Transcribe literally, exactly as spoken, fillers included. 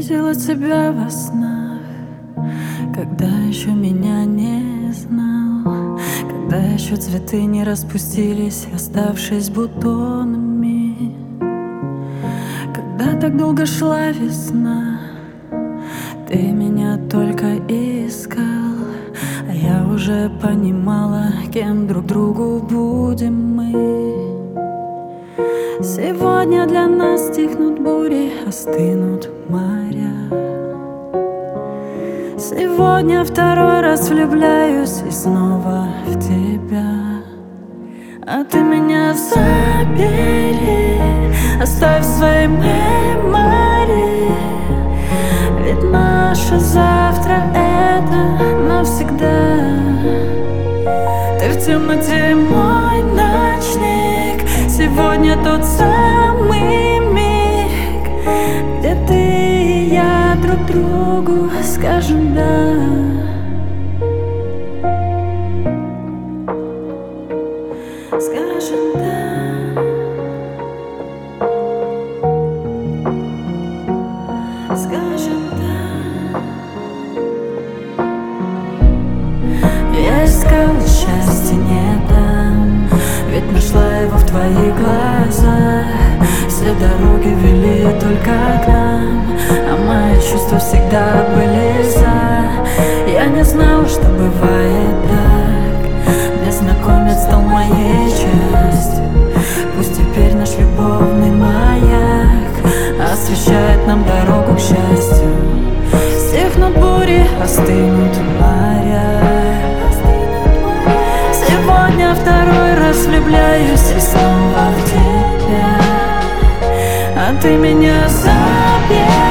Видела тебя во снах, когда еще меня не знал, когда еще цветы не распустились, оставшись бутонами. Когда так долго шла весна, ты меня только искал, а я уже понимала, кем друг другу будем мы. Сегодня для нас стихнут бури, остынут моря. Сегодня второй раз влюбляюсь и снова в тебя. А ты меня забери, оставь в своей мемори, ведь наше завтра — это навсегда. Ты в темноте мой ночник, сегодня тот самый миг, где ты и я друг другу скажем «да». Скажем «да». Скажем «да». Я искала счастье не там, ведь нашла его в твоих глазах. Все дороги вели только к нам, а мои чувства всегда были за. Я не знала, что бывает так, незнакомец стал моей частью. Пусть теперь наш любовный маяк освещает нам дорогу к счастью. Стихнут бури, остынут моря. Сегодня второй раз влюбляюсь и снова в тебя. А ты меня забери,